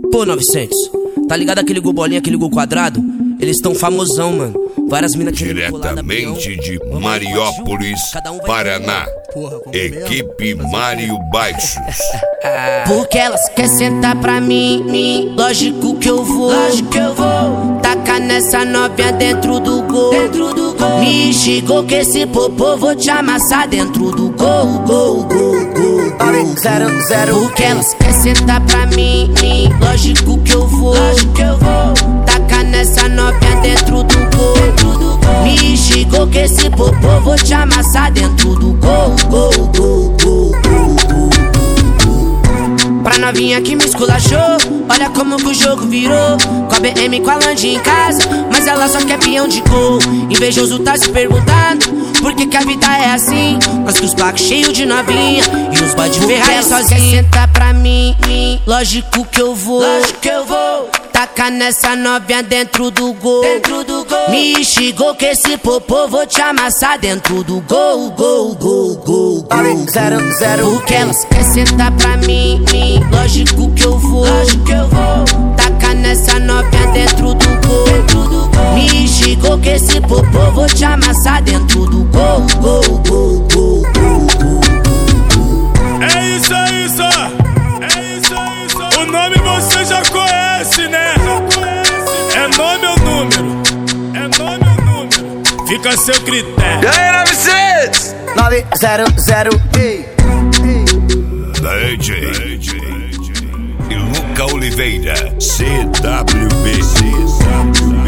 Pô, 900, tá ligado aquele gol bolinha, aquele gol quadrado? Eles tão famosão, mano. Várias minas diretamente de Mariópolis, Paraná. Equipe Mário Baixos. Porque elas querem sentar pra mim, lógico que eu vou. Tacar nessa novinha dentro do gol. Me xingou que esse popô vou te amassar dentro do gol. Porque elas querem sentar pra mim, lógico que eu vou. Tacar nessa novinha dentro do gol. Me xingou que esse popô vou te amassar dentro do gol. Pra novinha que me esculachou, olha como que o jogo virou. Com a BM, com a Land em casa, mas ela só quer peão de gol. Invejoso tá se perguntando por que a vida é assim. Nós com os placos cheios de novinha e os boy de Ferrari sozinho. Quer sentar pra mim, lógico que eu vou. Tacar nessa novinha dentro do gol. Me xingou que esse popô vou te amassar dentro do gol. Porque elas querem sentar pra mim, lógico que eu vou. Tacar nessa novinha dentro do gol. Me xingou que esse popô vou te amassar dentro do gol. É isso aí, só. O nome você já conhece, né? É nome ou número? Fica a seu critério. E aí, 900? 900, DJ e Luca Oliveira, CWB.